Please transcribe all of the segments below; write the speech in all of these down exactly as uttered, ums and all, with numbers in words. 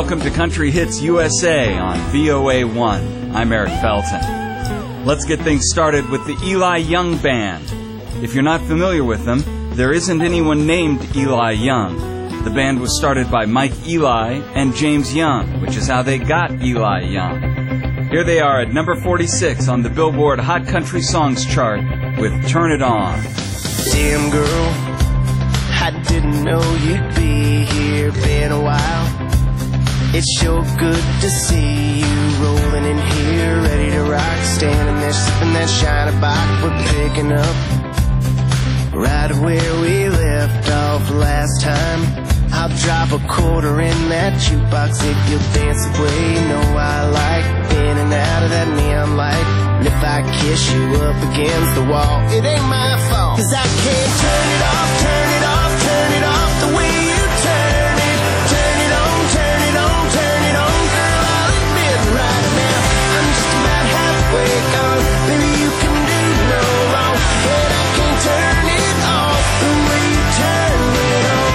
welcome to Country Hits U S A on V O A one. I'm Eric Felton. Let's get things started with the Eli Young Band. If you're not familiar with them, there isn't anyone named Eli Young. The band was started by Mike Eli and James Young, which is how they got Eli Young. Here they are at number forty-six on the Billboard Hot Country Songs chart with Turn It On. Damn girl, I didn't know you'd be here, been a while. It's sure good to see you rolling in here, ready to rock, standing there sipping that shiny bock we're picking up right where we left off last time. I'll drop a quarter in that jukebox if you'll dance the way you know I like, in and out of that neon light. And if I kiss you up against the wall, it ain't my fault, 'cause I can't turn it off, turn it off, turn it off the way you turn it. Turn it on, turn it on, turn it on, girl, I'll admit right now I'm just about halfway gone. Baby, you can do no wrong, and I can't turn it off the way you turn it on.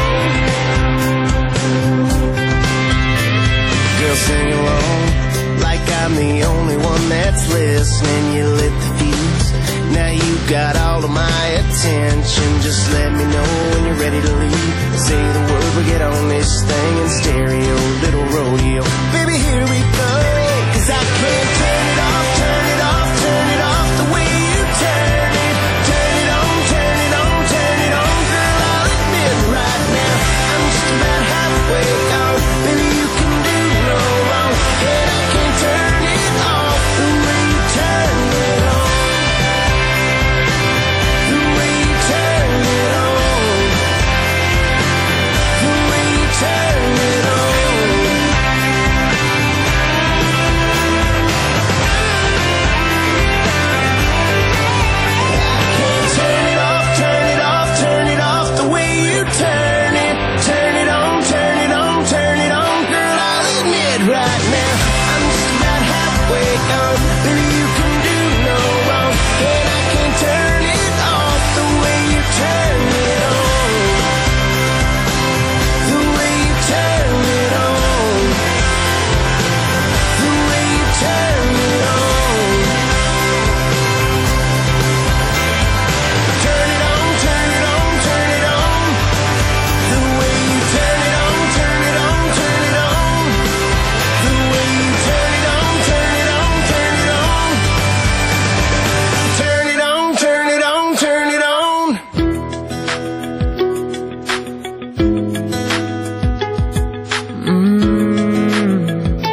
Girl, sing along like I'm the only one that's listening. You lit the fuse, now you got all of my attention. Just let me know when you're ready to leave. Say the word, we'll get on this thing in stereo, little rodeo. Baby, here we go, 'cause I can't turn it off, turn it off, turn it off the way you turn it. Turn it on, turn it on, turn it on, girl, I'll admit right now I'm just about halfway gone. Baby, you can do no wrong, and I can't turn it off the way you turn it on. The way you turn it on. The way you turn it on. I can't turn it off, turn it off, turn it off the way you turn it. Turn it on, turn it on, turn it on, girl, I'll admit right now I'm just about halfway gone. Baby, you can do no wrong, and I can't turn it off the way you turn it on. The way you turn it on. The way you turn it on. Turn it on, turn it on, turn it on. The way you turn it on, turn it on, turn it on. The way you turn it on, turn it on, turn it on. Turn it on, turn it on, turn it on. Mm.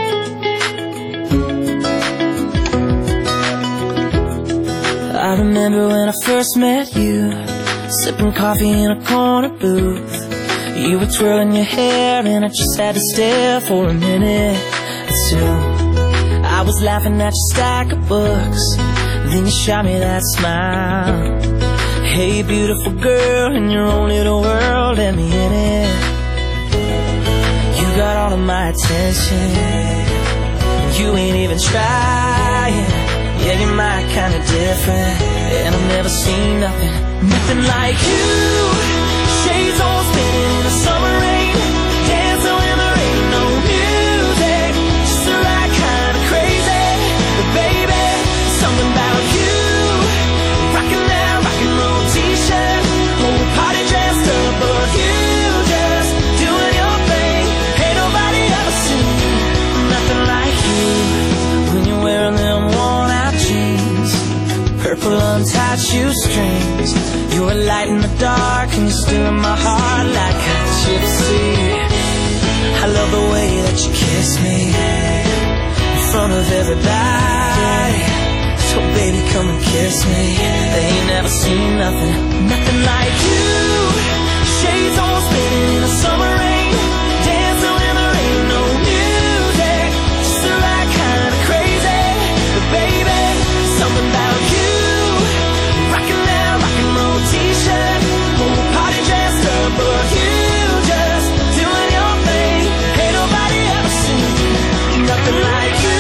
I remember when I first met you, sipping coffee in a corner booth. You were twirling your hair and I just had to stare for a minute or two. I was laughing at your stack of books, then you shot me that smile. Hey, beautiful girl, in your own little world, let me in it. You got all of my attention, you ain't even trying. Yeah, you're my kind of different, and I've never seen nothing, nothing like you. Shades all spinning in the summer rain, dancing when there ain't no music. Just the right kind of crazy, but baby, something about you. Rocking that rock and roll t-shirt, whole party dressed up, but you just doing your thing. Ain't nobody ever seen nothing like you. When you're wearing them worn out jeans, purple untied shoestrings, you're a light in the dark and you're still in my heart like a gypsy. I love the way that you kiss me in front of everybody. So baby, come and kiss me. They ain't never seen nothing, nothing like you. Shades all spinning in the summer rain, dancing when there ain't no music. Just the right kind of crazy, but baby, something about you. Rocking that rock and roll t-shirt, whole party dressed up, but you just doing your thing. Ain't nobody ever seen nothing like you.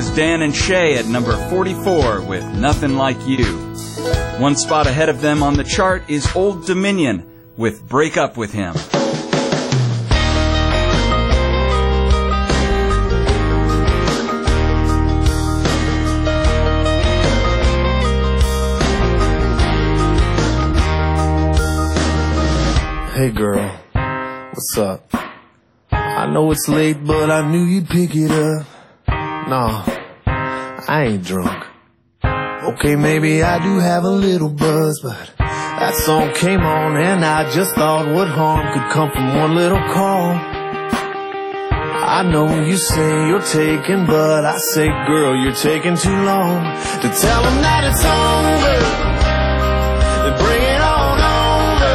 Dan and Shay at number forty-four with Nothing Like You. One spot ahead of them on the chart is Old Dominion with Break Up With Him. Hey girl, what's up? I know it's late, but I knew you'd pick it up. Nah, I ain't drunk. Okay, maybe I do have a little buzz, but that song came on and I just thought what harm could come from one little call. I know you say you're taking, but I say, girl, you're taking too long to tell them that it's over. Then bring it on over.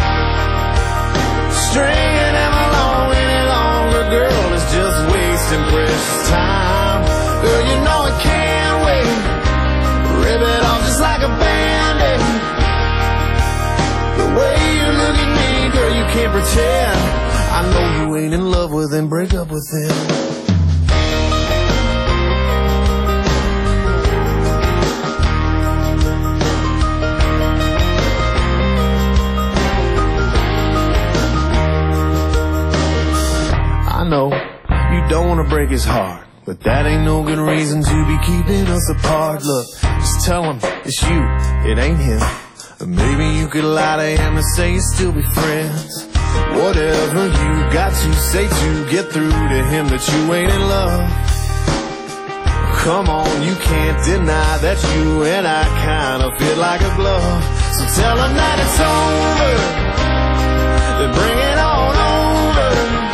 Stringing them along any longer, girl, is just wasting precious time. Girl, you know it can't wait. Rip it off just like a band-aid. The way you look at me, girl, you can't pretend. I know you ain't in love with him, break up with him. I know you don't want to break his heart, but that ain't no good reason to be keeping us apart. Look, just tell him it's you, it ain't him. Or maybe you could lie to him and say you still be friends. Whatever you got to say to get through to him that you ain't in love. Come on, you can't deny that you and I kinda fit like a glove. So tell him that it's over, then bring it on over.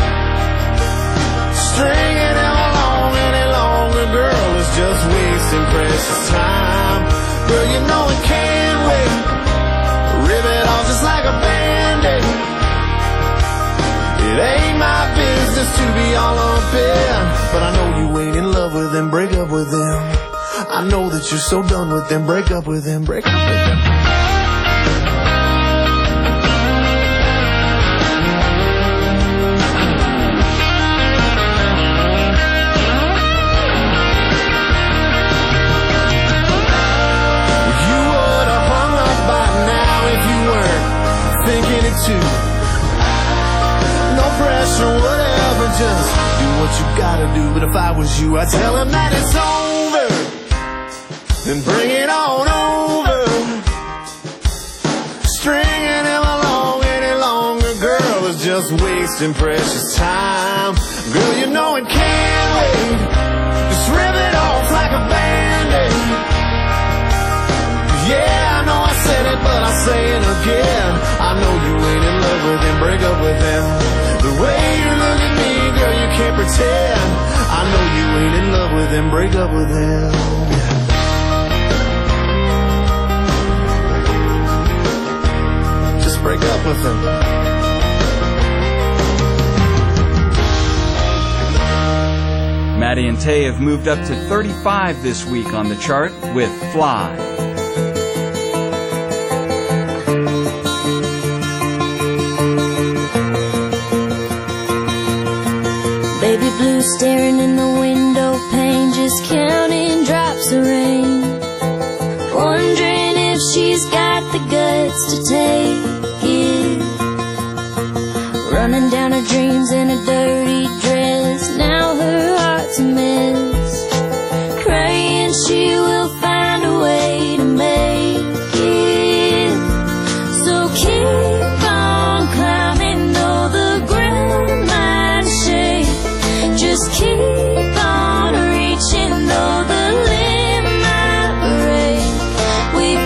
Stringing him along any longer, girl, is just wasting precious time. Girl, you know it can't wait. Rip it off just like a band-aid. It ain't my business to be all up in, but I know you ain't in love with him, break up with him. I know that you're so done with him, break up with him, break up with him. You would have hung up by now if you weren't thinking it too. No pressure, whatever, just do what you gotta do. But if I was you, I'd tell him that it's over, then bring it on over. Stringing him along any longer, girl, is just wasting precious time. Girl, you know it can't wait. Just rip it off like a band-aid. Yeah, I know I said it, but I'll say it again. I know you ain't in love with him, break up with him. The way you look at me, girl, you can't pretend. I know you ain't in love with him, break up with him. Just break up with him. Maddie and Tay have moved up to thirty-five this week on the chart with Fly. Baby blue staring in the window pane, just counting drops of rain, wondering if she's got the guts to take it. Running down her dreams in a dirty dress, now her heart's a mess, praying she will find a way to make it. So keep on climbing, though the ground might shake. Just keep on reaching, though the limb might break. We've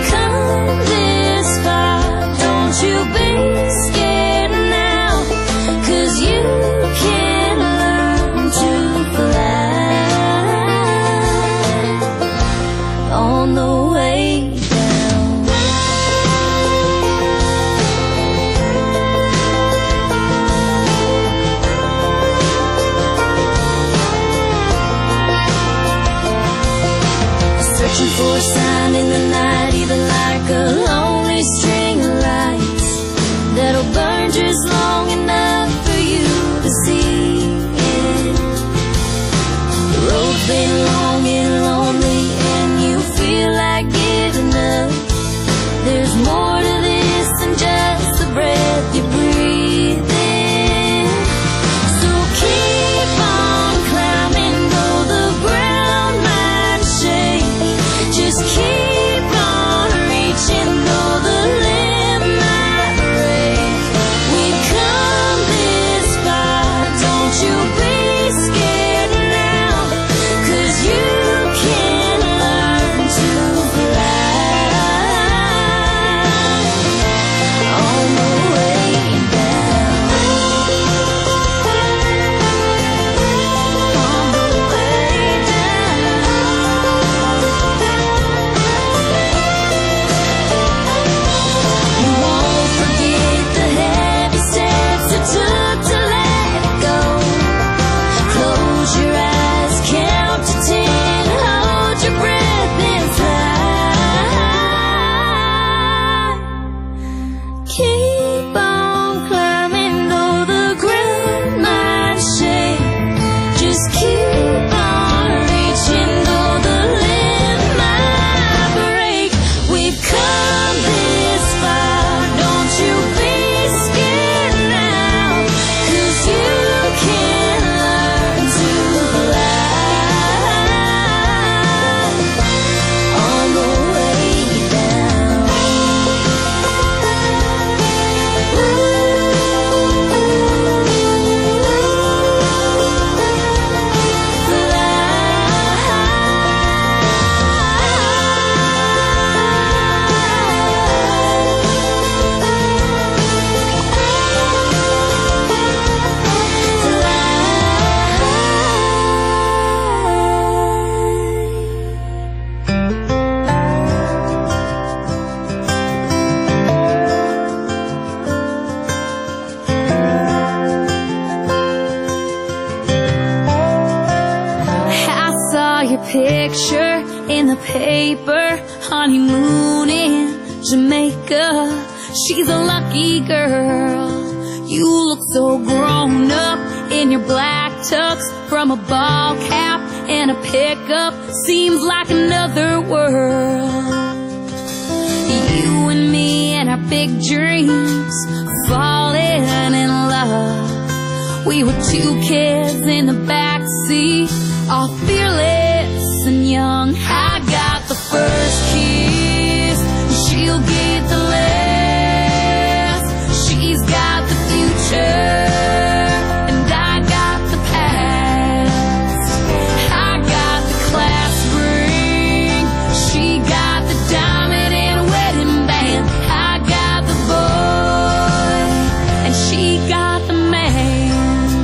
paper, honeymoon in Jamaica. She's a lucky girl. You look so grown up in your black tux, from a ball cap and a pickup. Seems like another world. You and me and our big dreams, falling in love. We were two kids in the backseat, all fearless and young. I got the first kiss, she'll get the last. She's got the future, and I got the past. I got the class ring, she got the diamond and wedding band. I got the boy, and she got the man.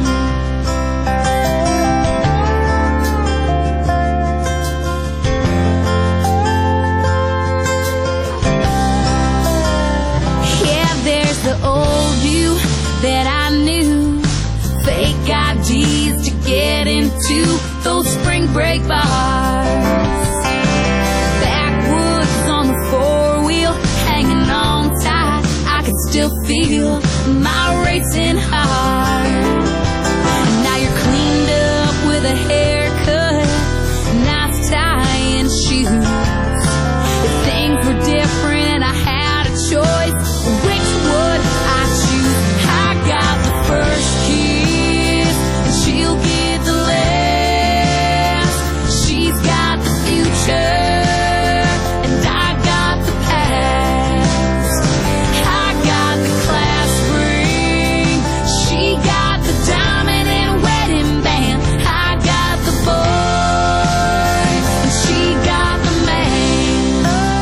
Yeah, there's the old you that I knew, fake I Ds to get into those spring break bars. Backwoods on the four-wheel, hanging on tight, I could still feel my racing heart. Now you're cleaned up with a haircut, nice tie and shoes. If things were different and I had a choice, which would I choose? I got the first kiss, and she'll get the last. She's got the future, and I got the past. I got the class ring, she got the diamond and wedding band. I got the boy, and she got the man.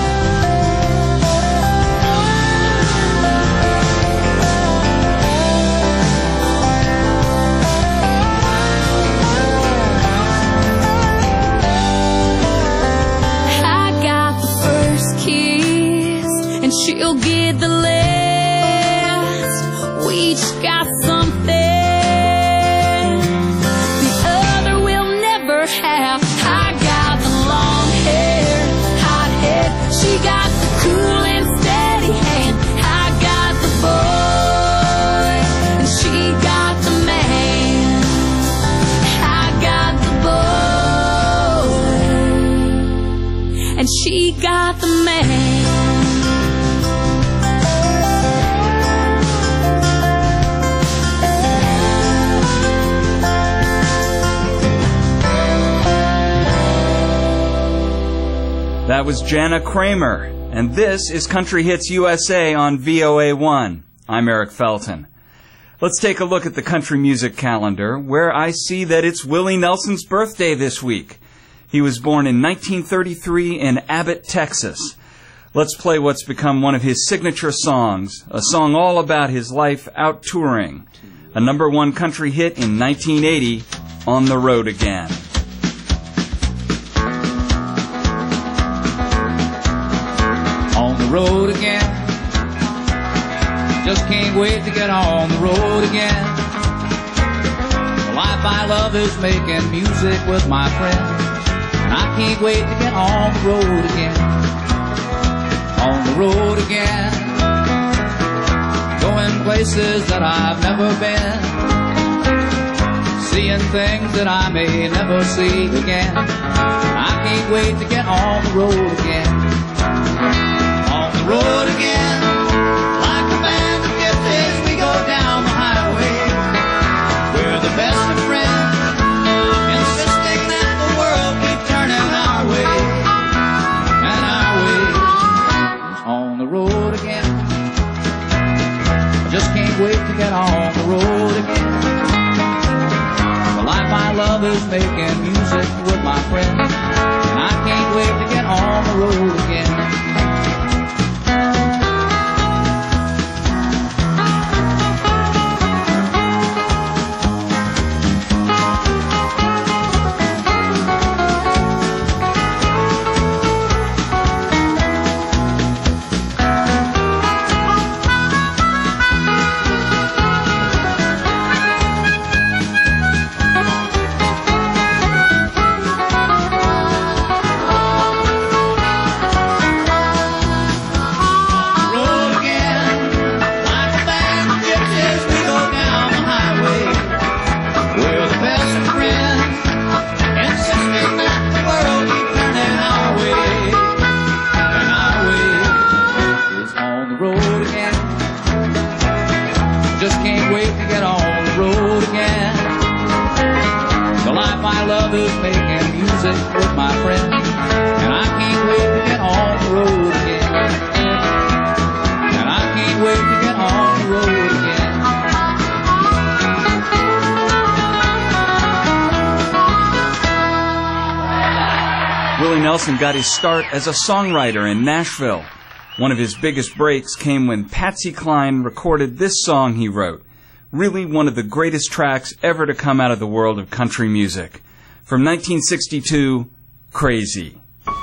I got the first kiss, and she'll get the last. We each got something the other will never have. I got the long hair, hot head, she got the cool and steady hand. I got the boy, and she got the man. I got the boy, and she got the man. That was Jana Kramer, and this is Country Hits U S A on V O A one. I'm Eric Felton. Let's take a look at the country music calendar, where I see that it's Willie Nelson's birthday this week. He was born in nineteen thirty-three in Abbott, Texas. Let's play what's become one of his signature songs, a song all about his life out touring. A number one country hit in nineteen eighty, On the Road Again. On the road again, just can't wait to get on the road again. The life I love is making music with my friends, and I can't wait to get on the road again. On the road again, going places that I've never been, seeing things that I may never see again. I can't wait to get on the road again. On the road again, like a band of gypsies, we go down the highway. We're the best of friends, insisting that the world keep turning our way. And our way is on the road again. I just can't wait to get on the road again. The life I love is making music with my friends, and I can't wait to get on the road again. Nelson got his start as a songwriter in Nashville. One of his biggest breaks came when Patsy Cline recorded this song he wrote, really one of the greatest tracks ever to come out of the world of country music. From nineteen sixty-two, Crazy.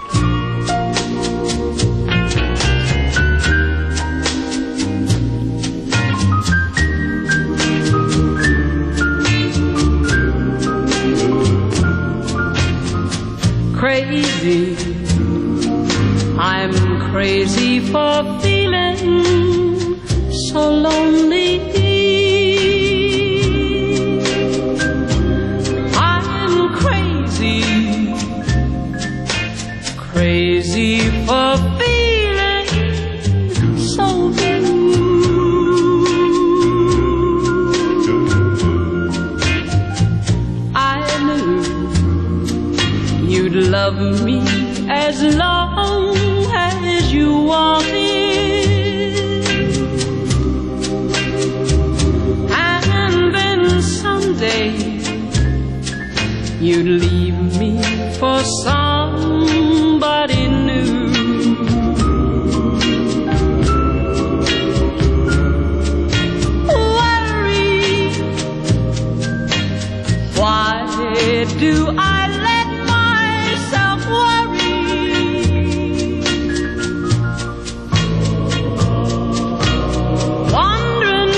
Crazy, I'm crazy for feeling so lonely. I'm crazy, crazy for feeling so blue. I knew you'd love me as long as you wanted, and then someday you'd leave me for somebody new. Worry, why do I let myself worry? Wondering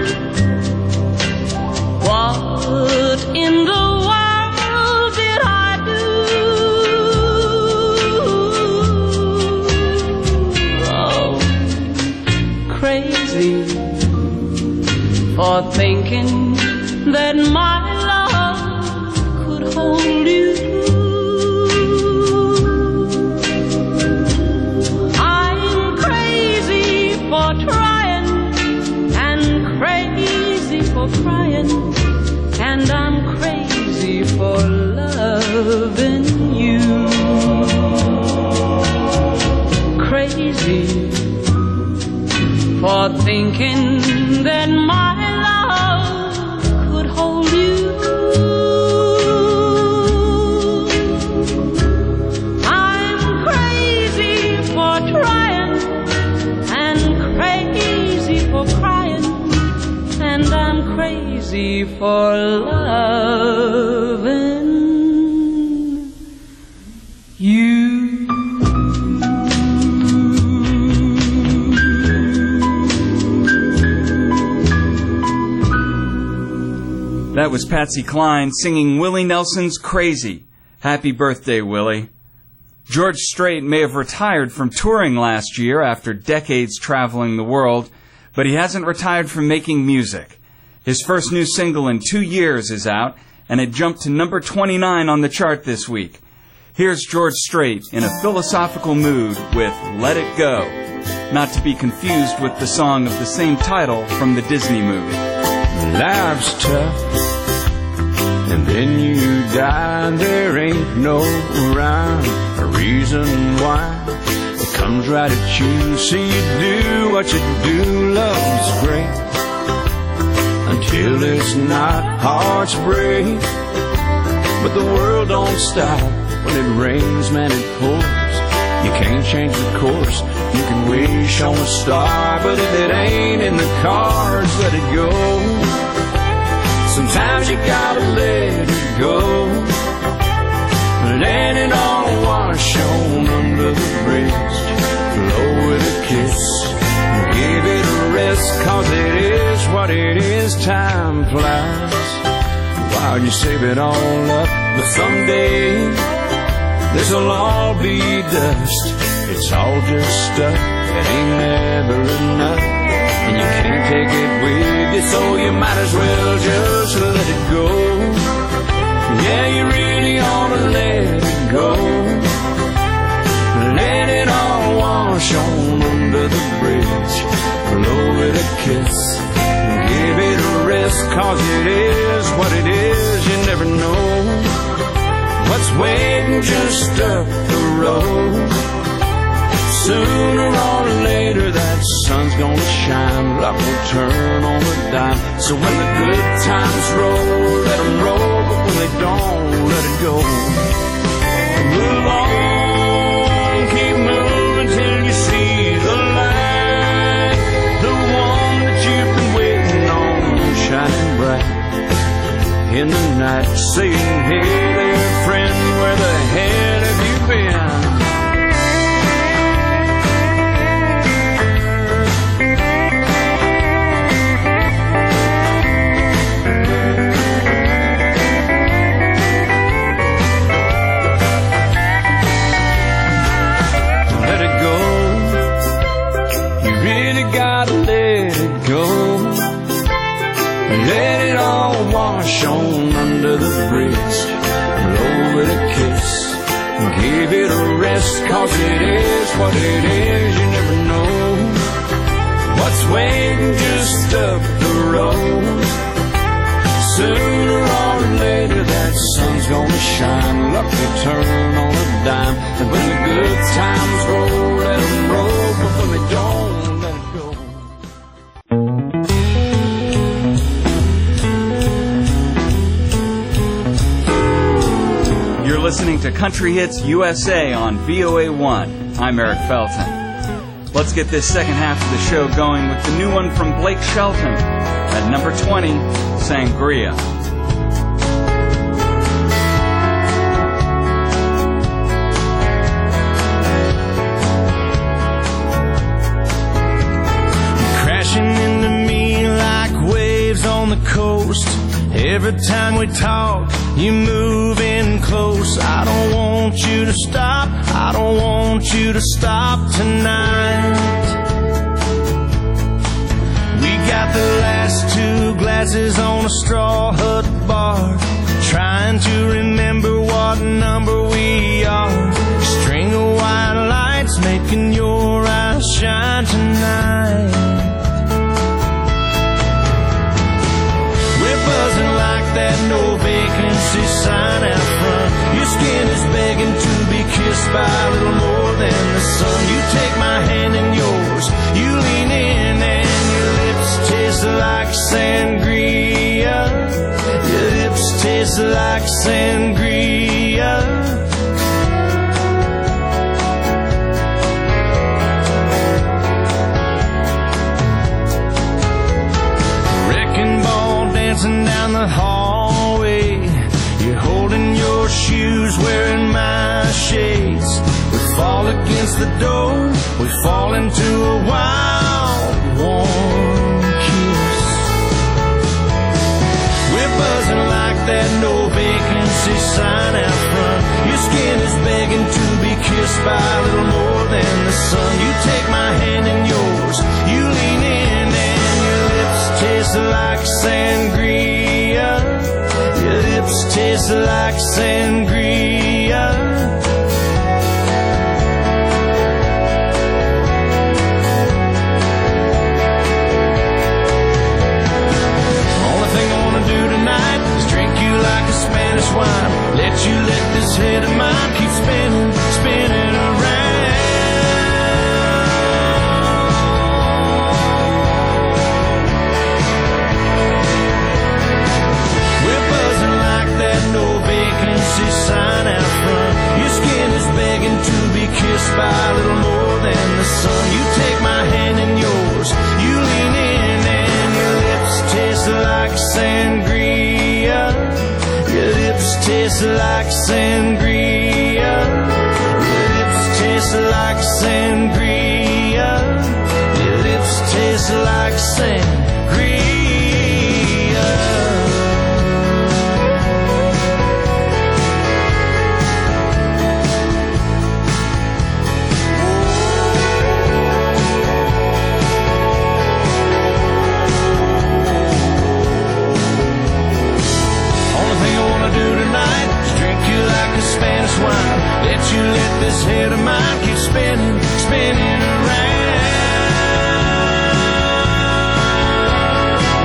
what in the world did I do? Oh, crazy for thinking that my love could hold you. I'm crazy for trying and crazy for crying, and I'm crazy for loving you. Crazy for thinking that my love could hold you. I'm crazy for trying and crazy for crying, and I'm crazy for loving you. That was Patsy Cline singing Willie Nelson's Crazy. Happy birthday, Willie. George Strait may have retired from touring last year after decades traveling the world, but he hasn't retired from making music. His first new single in two years is out, and it jumped to number twenty-nine on the chart this week. Here's George Strait in a philosophical mood with Let It Go, not to be confused with the song of the same title from the Disney movie. Life's tough, and then you die. There ain't no rhyme or reason why. It comes right at you, so you do what you do. Love's great until it's not. Hearts break, but the world don't stop. When it rains, man, it pours. You can't change the course. You can wish on a star, but if it ain't in the cards, let it go. Sometimes you gotta let it go. Let it all wash on under the bridge. Blow with a kiss, give it a rest, 'cause it is what it is. Time flies while you save it all up, but someday this'll all be dust. It's all just stuff that ain't never enough, and you can't take it with you, so you might as well just let it go. Yeah, you really ought to let it go. Let it all wash on under the bridge. Blow it a kiss, give it a rest, 'cause it is what it is. You never know what's waiting just up the road. Sooner or later that sun's gonna shine, luck will turn on a dime. So when the good times roll, let them roll, but when they don't, let it go. Move on. night, saying, hey there, friend, where the hell have you been? Let it go. You really gotta let it go. Let it all wash on under the bridge. Blow it a kiss. Give it a rest, cause it is what it is. You never know what's waiting just up the road. Sooner or later that sun's gonna shine. Luck will turn on a dime. And when the good times roll, let them roll. But when they don't, let it go. You're listening to Country Hits U S A on V O A one. I'm Eric Felton. Let's get this second half of the show going with the new one from Blake Shelton. At number twenty, Sangria. Crashing into me like waves on the coast. Every time we talk, you move in close. I don't want you to stop. I don't want you to stop tonight. We got the last two glasses on a straw hut bar, trying to remember what number we are. String of white lights making your eyes shine tonight. We're buzzing like that no vacancy sign out front. Your skin is begging to be kissed by a little more than the sun. You take my hand in yours, you lean in and your lips taste like sangria. Your lips taste like sangria. Wrecking ball dancing down the hallway. You're holding your shoes, wearing my shades. We fall against the door, we fall into a wild, warm kiss. We're buzzing like that no vacancy sign out front. Your skin is begging to be kissed by a little more than the sun. You take my hand in yours, you lean in and your lips taste like sangria. Your lips taste like sangria. Only thing I wanna do tonight is drink you like a Spanish wine. Let you let this head of mine keep spinning, spinning around. No vacancy sign out front. Your skin is begging to be kissed by a little more than the sun. You take my hand in yours, you lean in and your lips taste like sangria. Your lips taste like sangria. Your lips taste like sangria. Your lips taste like sangria. Spanish wine. Let you let this head of mine keep spinning, spinning around.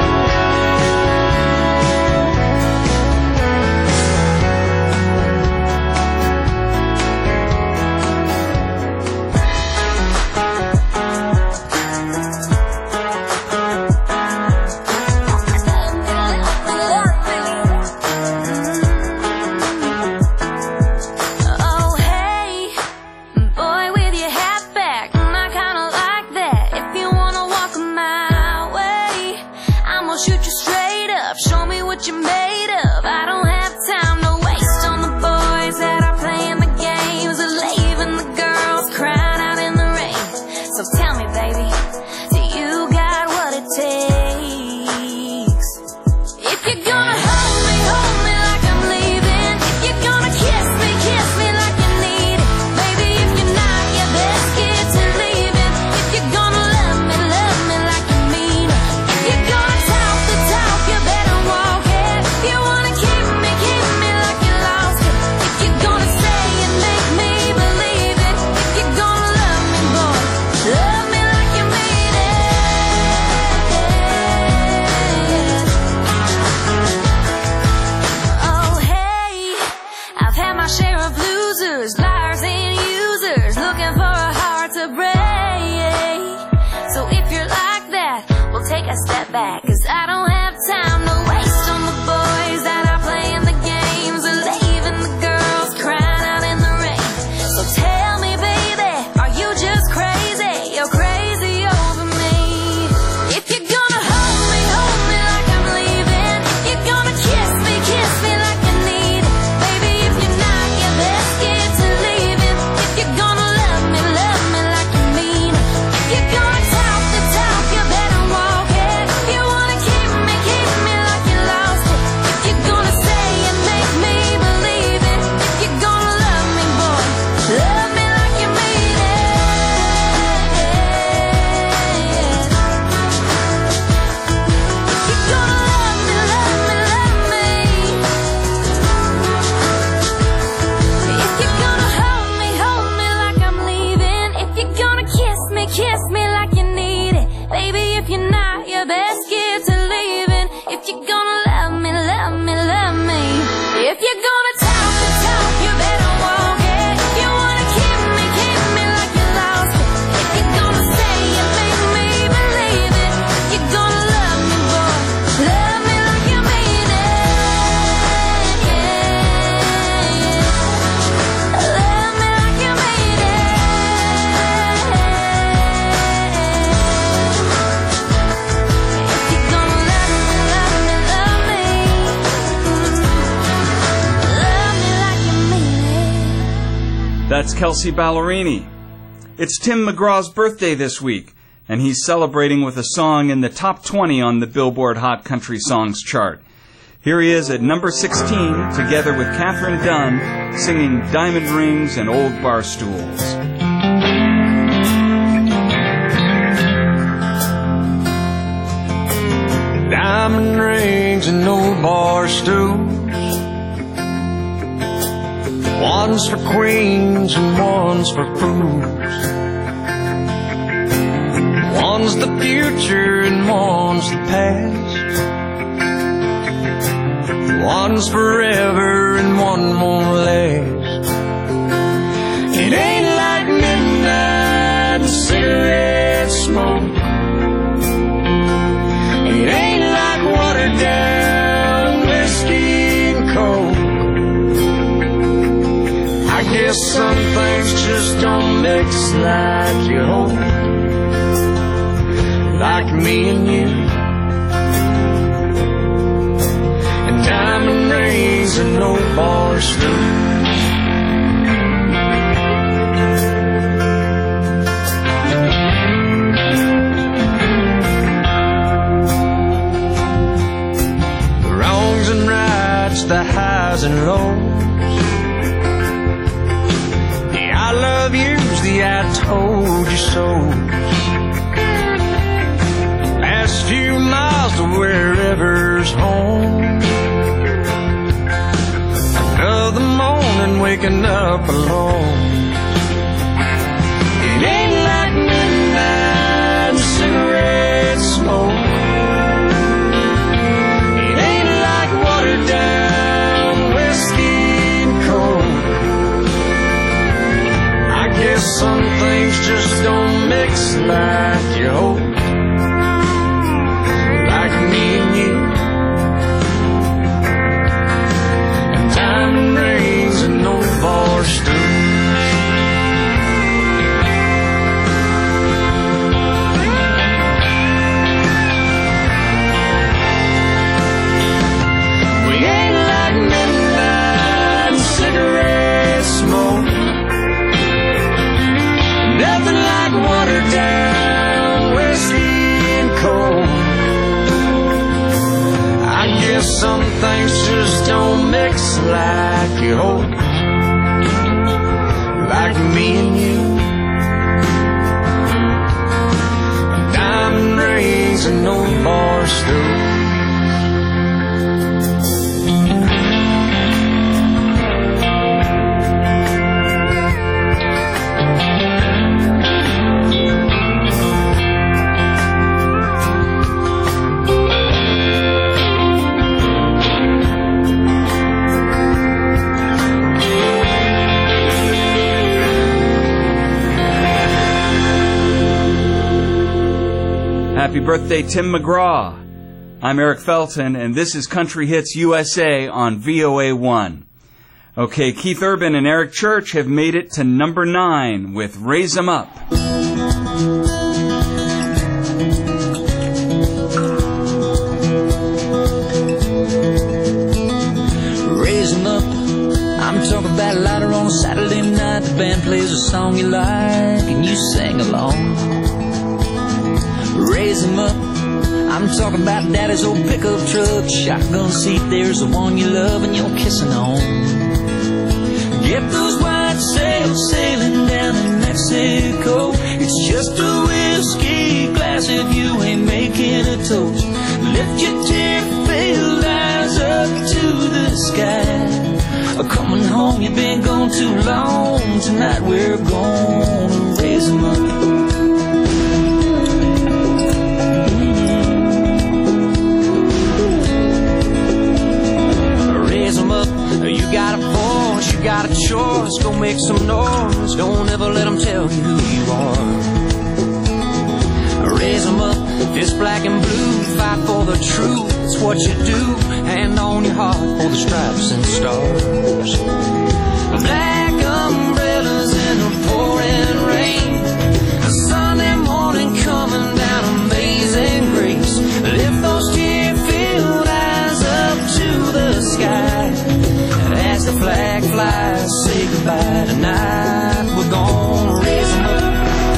back, 'cause I don't have time to waste on the boys that are playing the games or leaving the girls crying out in the rain. So tell me, baby, are you just crazy? You're crazy over me. If you're gonna hold me, hold me like I'm leaving. If you're gonna kiss me, kiss me like you need it. Baby, if you're not, you're best scared to leaving. If you're gonna love me, love me like you mean it. If you're gonna talk the talk, you better walk it. If you wanna keep me, keep me like you lost it. If you're gonna say and make me believe it. If you're gonna love me, boy, love me like you mean it. If you're gonna love me, love me, love me. If you're gonna hold me, hold me like I'm leaving. If you're gonna kiss me, kiss me like you need it. Baby, if you're not, you're best scared to leaving. If you're gonna love me, love me, love me. If you're gonna talk the talk, you better walk it. If you wanna keep me, keep me like you lost it. If you're gonna say and make me believe it. If you're gonna love me, boy, love me like you mean it. Love me like you mean it. If you're gonna love me, love me, love me. Love me like you mean it. That's Kelsey Ballerini. It's Tim McGraw's birthday this week, and he's celebrating with a song in the top twenty on the Billboard Hot Country Songs chart. Here he is at number sixteen, together with Catherine Dunn, singing Diamond Rings and Old Bar Stools. Diamond rings and old bar stools. One's for queens and one's for fools. One's the future and one's the past. One's forever and one won't last. It ain't like midnight and cigarette smoke. It ain't like watered down whiskey and coke. I guess some things just don't mix like you hope. Like me and you. And diamond rings and no bar stools. The wrongs and rights, the highs and lows. The I love yous, the I told you so. Last few miles to wherever's home. Another morning waking up alone. It ain't like midnight and cigarette smoke. It ain't like watered down whiskey and coke. I guess some things just don't mix like you hope. Like me and you. And diamond rings and no bar stools. We ain't like midnight and cigarette smoke. Nothing like watered down whiskey and coke. I guess some things just don't mix like you hope. Like me and you. Diamond rings and no bar stools. Happy birthday, Tim McGraw. I'm Eric Felton, and this is Country Hits U S A on V O A one. Okay, Keith Urban and Eric Church have made it to number nine with Raise 'Em Up. Raise 'em up. I'm talking about louder on a Saturday night. The band plays a song you like and you sing along. Raise 'em up. I'm talking about daddy's old pickup truck, shotgun seat, there's the one you love and you're kissing on. Get those white sails sailing down in Mexico. It's just a whiskey glass if you ain't making a toast. Lift your tear-filled eyes up to the sky. Coming home, you've been gone too long. Tonight we're gonna raise 'em up. You got a voice, you got a choice. Go make some noise. Don't ever let them tell you who you are. Raise 'em up, this black and blue. Fight for the truth, it's what you do. Hand on your heart for the stripes and stars. Black umbrellas in the pouring rain. A Sunday morning coming down, amazing grace. Lift those tear-filled eyes up to the sky. As the flag flies, say goodbye tonight. We're gonna raise 'em up.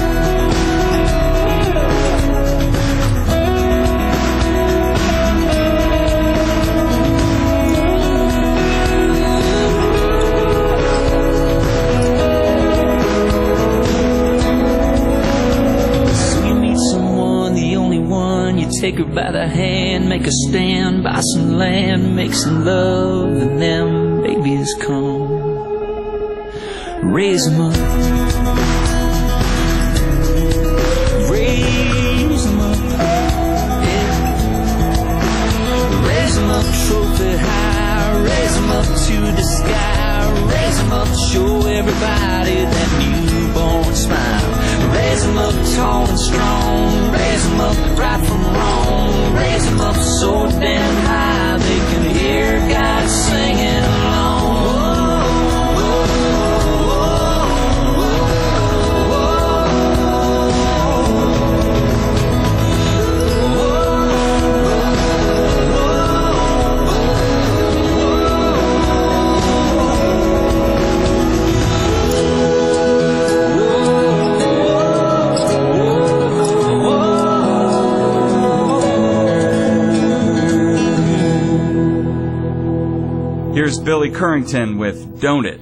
So you meet someone, the only one. You take her by the hand, make a stand, buy some land, make some love, and them babies come. Raise 'em up. Raise 'em up. Yeah. Raise 'em up, trophy high. Raise 'em up to the sky. Raise 'em up, show everybody that newborn smile. Raise 'em up tall and strong. Raise 'em up right from wrong. Raise 'em up so damn high they can hear God singing along. Here's Billy Currington with Don't It.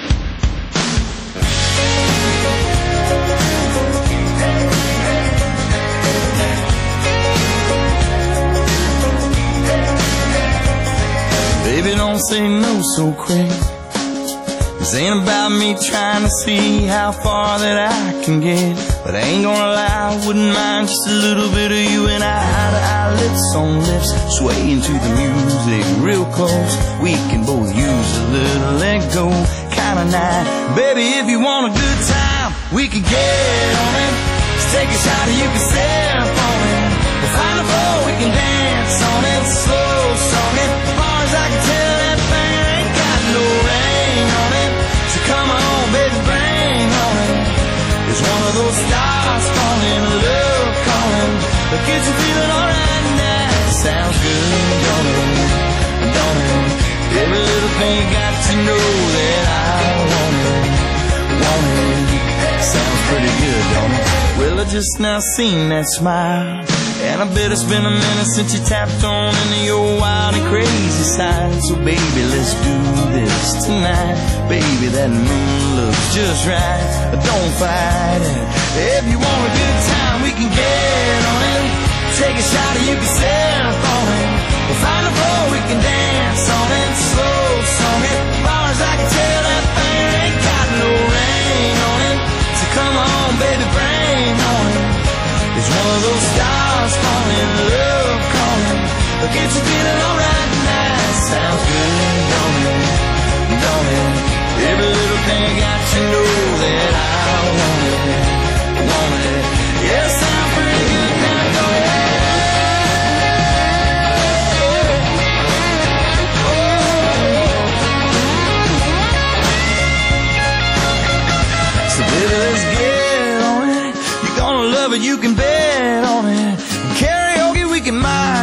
Baby, don't say no so quick. This ain't about me trying to see how far that I can get. But I ain't gonna lie, I wouldn't mind just a little bit of you and I. Eye to eye, lips on lips, swaying to the music real close. We can both use a little let go kind of night. Baby, if you want a good time, we can get on it. Just take a shot and you can sip on it. We'll find a floor, we can dance on it. Slow song it, as far as I can tell, that thing ain't got no rain on it. So come on, baby, bring on it. It's one of those stars falling, love calling, that gets you feeling alright now. Sounds good, don't it? Don't it? Every little thing you got to know that I want it, want it. Sounds pretty good, don't it? Well, I just now seen that smile, and I bet it's been a minute since you tapped on into your wild and crazy side. So baby, let's do this tonight. Baby, that moon looks just right. Don't fight it. If you want a good time, we can get on it. Take a shot and you can sip on it. We'll find a floor, we can dance on it. Slow song it, as far as I can tell, that thing ain't got no rain on it. So come on, baby, bring on it. It's one of those stars falling, love calling, that gets you feeling alright tonight. Sounds good, don't it? Don't it? Every little thing I got to know that I want it, want it. Yeah, sound pretty good now, don't it?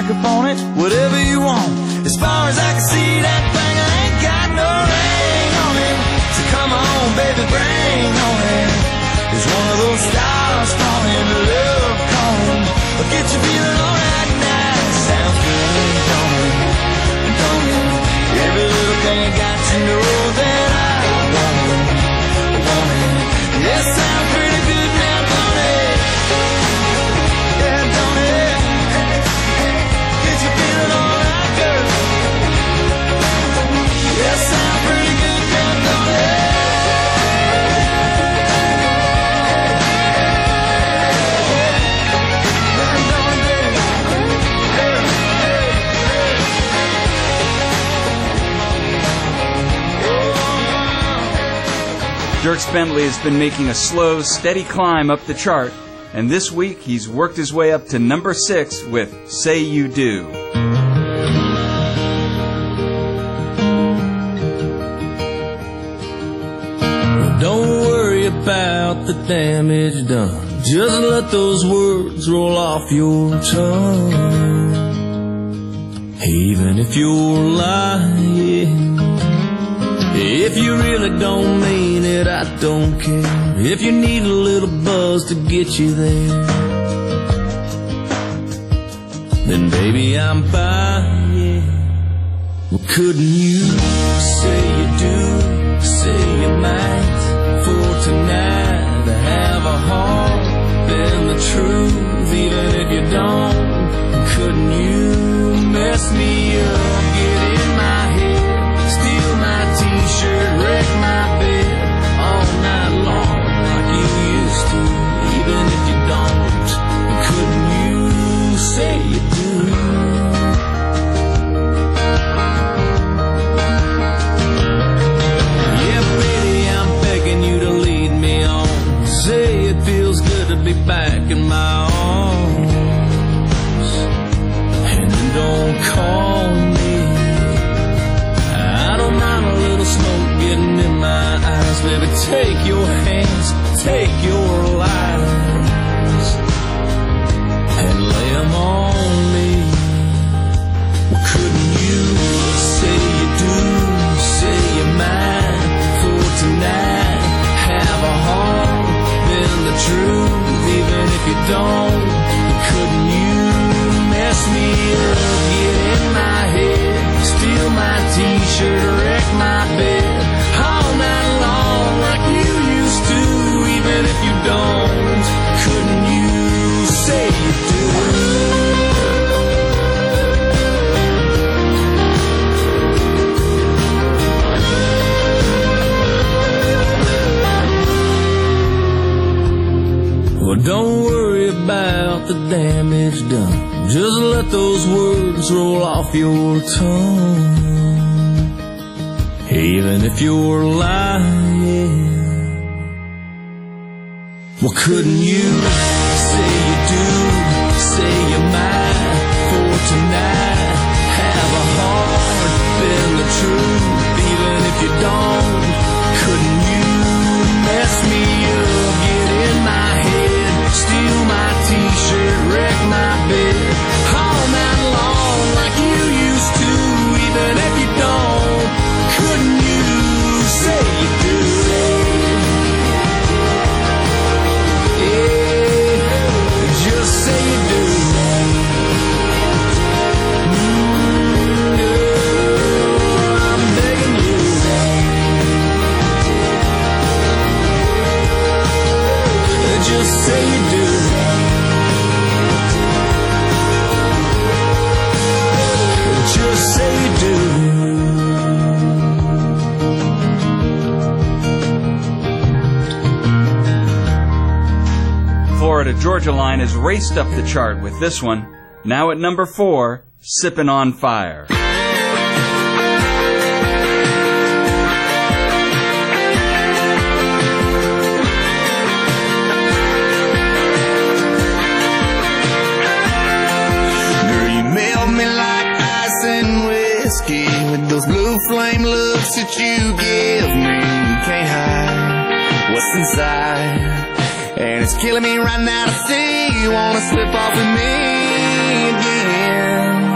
up on it, whatever you want. As far as I can see, that thing ain't got no ring on it. So come on, baby, bring on it. There's one of those stars calling, love calling. I'll get you feeling alright now. Sounds good, don't it? Don't it? Every little thing I got to know that I want it, want it. Yeah, sounds pretty good now, don't it? Yeah, don't it? Get you feeling alright, girl? Yeah, sounds pretty good now, don't it? Dierks Bentley has been making a slow, steady climb up the chart, and this week he's worked his way up to number six with Say You Do. Don't worry about the damage done. Just let those words roll off your tongue. Even if you're lying, if you really don't mean it, I don't care. If you need a little buzz to get you there, then baby, I'm buying. Well, couldn't you say you do, say you might, for tonight to have a heart and the truth, even if you don't? Couldn't you mess me up, get in my head, steal my t-shirt, wreck my bed all night long like you used to, even if you don't? Couldn't you say you do? Yeah, baby, I'm begging you to lead me on. Say it feels good to be back in my arms, and then don't call me. I don't mind a little smoke getting in my eyes. Baby, take your hands, take your lies, and lay them on me. Well, couldn't you say you do, say you might, for tonight have a heart, then the truth, even if you don't? Couldn't you mess me up, get in my head, steal my t-shirt, wreck my bed all night long like you used to, even if you don't? Couldn't you say you do? Well, don't worry about the damage done. Just let those words roll off your tongue. Even if you're lying, well, couldn't you say you do, say you might, for tonight have a heart, then the truth, even if you don't? Couldn't you mess me up, get in my head, steal my t-shirt, wreck my bed all night long like you used to, even if you don't? Couldn't you say you do? Yeah, just say you do. Mm, girl, I'm begging you. Just say you do. Just say you do. Florida Georgia Line has raced up the chart with this one, now at number four, Sippin' on Fire. With those blue flame looks that you give me, you can't hide what's inside, and it's killing me right now to see you wanna slip off with me again.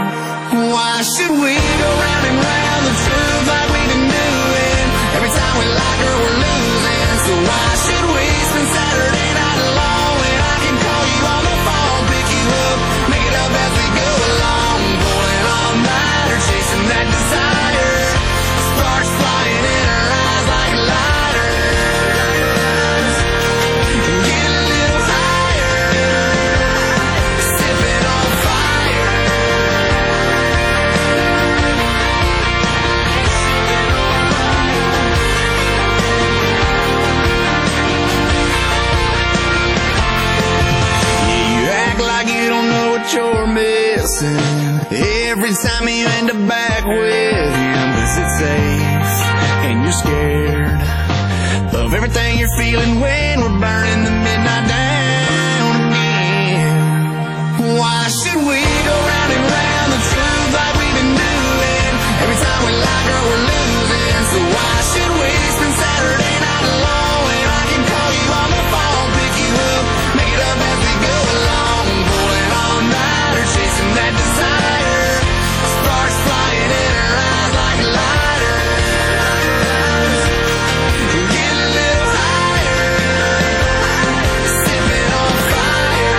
that you're missing. Every time you end up back with him, is it safe? And you're scared of everything you're feeling when we're burning the midnight down again. Why should we go round and round the truth like we've been doing? Every time we lie, girl, we're losing. So why should we spend Saturday night alone? And I can call you on the phone, pick you up, make it up as we go along, pulling all night or chasing that desire. Sparks flying in her eyes like lighters. Get a little higher, sipping on fire.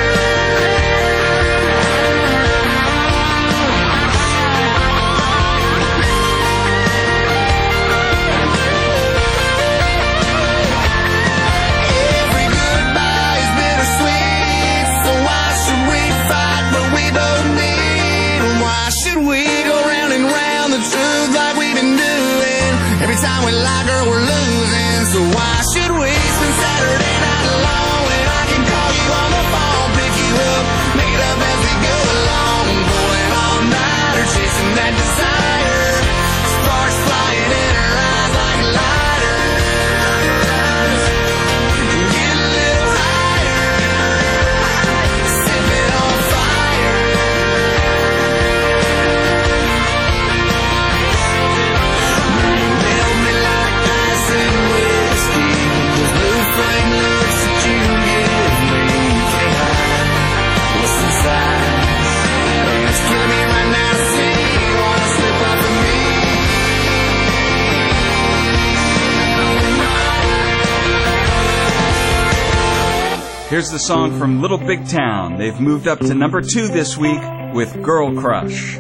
Every goodbye is bittersweet, so why should we fight what we both need? Why should we go round and round the truth like we've been doing? Every time we lie, girl, we're losing. So why should we spend Saturday night alone? And I can call you on the phone, pick you up, make it up as we go along, pulling all night or chasing that desire. Sparks flying in her eyes like lighters. Get a little higher, sipping on fire. You melt me like ice and whiskey. Those blue flame looks that you give me can't hide what's inside. And it's killing me right now to see you wanna slip up with me. Here's the song from Little Big Town. They've moved up to number two this week with Girl Crush.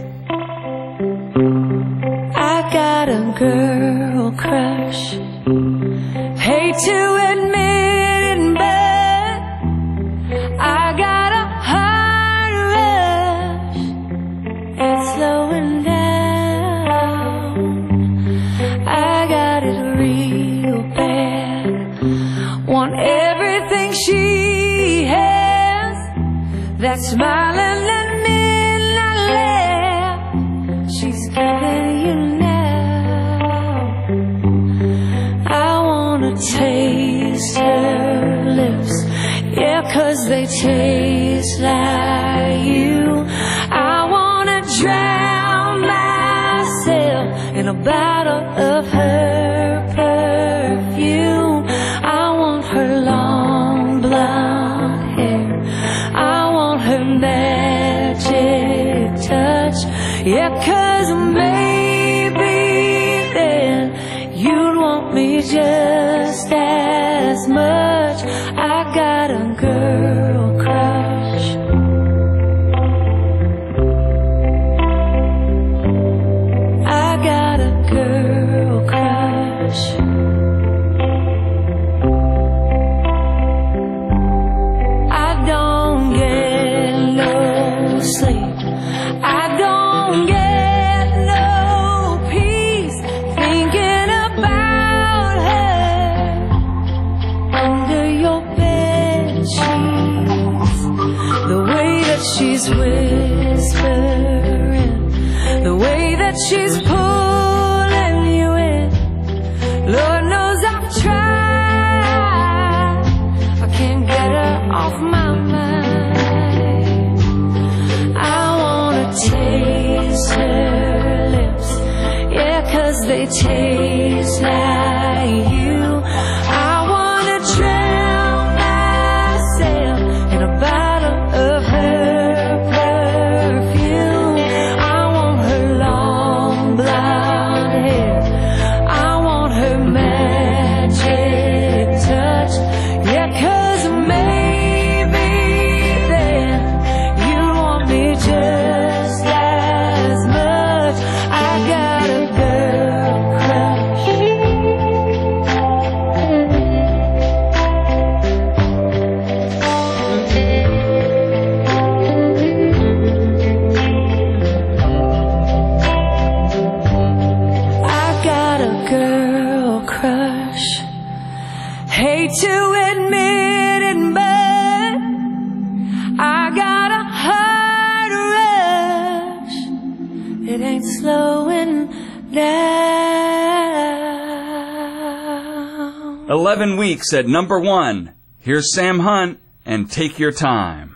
I got a girl crush. Hate to admit it, but I got a heart rush. It's slowing down. I got it real bad. Want everything she has. That smiling and midnight laugh she's giving you now. I wanna taste her lips, yeah, 'cause they taste like you. I wanna drown myself in a bottle of her perfume. I want her long blonde hair, I want her magic touch, yeah, 'cause maybe then you'd want me just as much. I got a girl crush. I got a girl crush. I don't get no sleep, I don't get no peace, thinking about her under your bed sheets. The way that she's whispering, the way that she's pulling you in. Lord knows I've tried, I can't get her off my mind. I wanna taste her lips, yeah, 'cause they taste like you. I wanna drown myself in a bottle of her perfume. I want her long blonde hair, I want her magic touch, yeah, 'cause maybe then you want me just as much. I got a girl crush. slowing down. Eleven weeks at number one. Here's Sam Hunt and Take Your Time.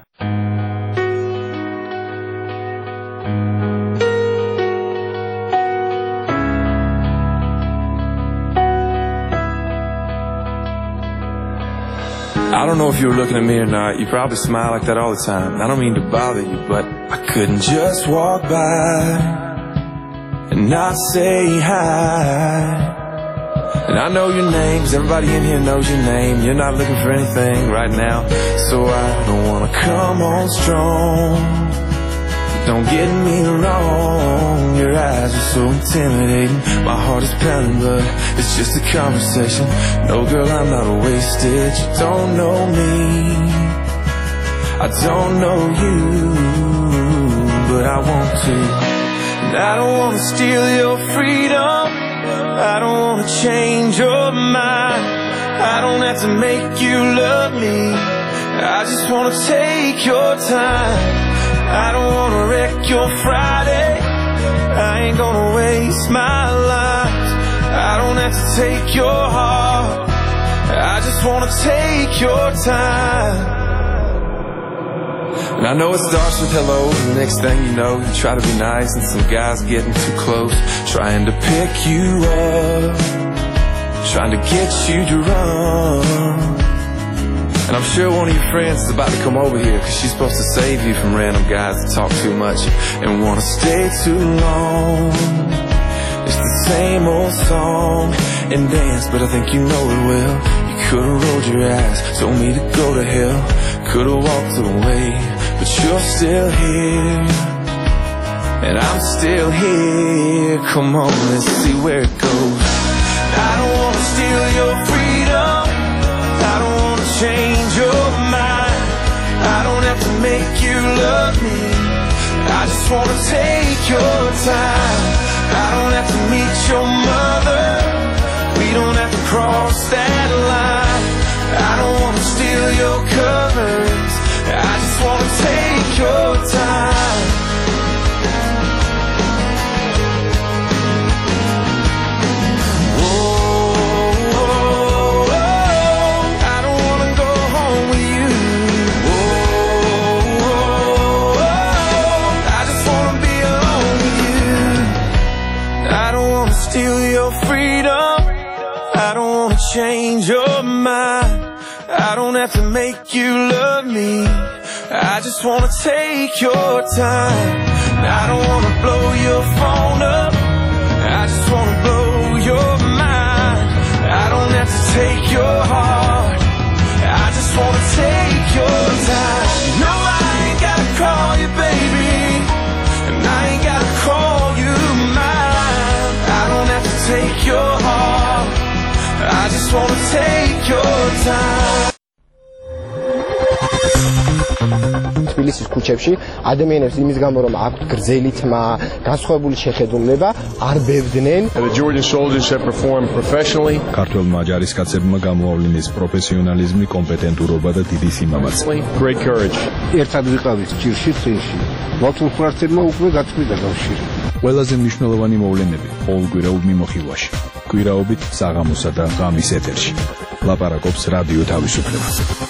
I don't know if you were looking at me or not. You probably smile like that all the time. I don't mean to bother you, but I couldn't just walk by and not say hi. And I know your name, 'cause everybody in here knows your name. You're not looking for anything right now, so I don't wanna come on strong. Don't get me wrong, your eyes are so intimidating. My heart is pounding, but it's just a conversation. No, girl, I'm not wasted. You don't know me, I don't know you, but I want to. And I don't want to steal your freedom, I don't want to change your mind. I don't have to make you love me, I just want to take your time. I don't wanna wreck your Friday, I ain't gonna waste my life. I don't have to take your heart, I just wanna take your time. And I know it starts with hello, and the next thing you know, you try to be nice, and some guy's getting too close, trying to pick you up, trying to get you to run. And I'm sure one of your friends is about to come over here, 'cause she's supposed to save you from random guys that talk too much and wanna stay too long. It's the same old song and dance, but I think you know it well. You could've rolled your eyes, told me to go to hell, could've walked away, but you're still here, and I'm still here. Come on, let's see where it goes. I don't wanna steal your freedom, I don't wanna change your mind, I don't have to make you love me, I just wanna take your time. I don't have to meet your mother, we don't have to cross that line. I don't wanna steal your covers, I just wanna take your time. Steal your freedom, I don't wanna change your mind, I don't have to make you love me, I just wanna take your time. I don't wanna blow your phone up, I just wanna blow your mind. I don't have to take your heart, I just wanna take your time. No, I ain't gotta call you baby, and I ain't gotta call you mine. I don't have to take your heart, I just wanna take your time. თბილისის ქუჩებში ადამიანებს იმის გამო რომ აქვთ გრძელი თმა, განსხვავებული შეხედულება, არ ბევდნენ. The Georgian soldiers have performed professionally. ქართველმა ჯარისკაცებმა გამოავლინეს პროფესიონალიზმი, კომპეტენტურობა და დიდი სიმამაცე. Great courage. ერთად ვიყავით ჭირში წინში. მოცულფრაცებმა უკვე გაწყვიტა კავშირი. ყველაზე მნიშვნელოვანი მოვლენები ყოველკვირეულ მიმოხილვაში. კვირაობით საღამოსა და ღამის ეთერში. ლაპარაკობს რადიო თავისუფლება.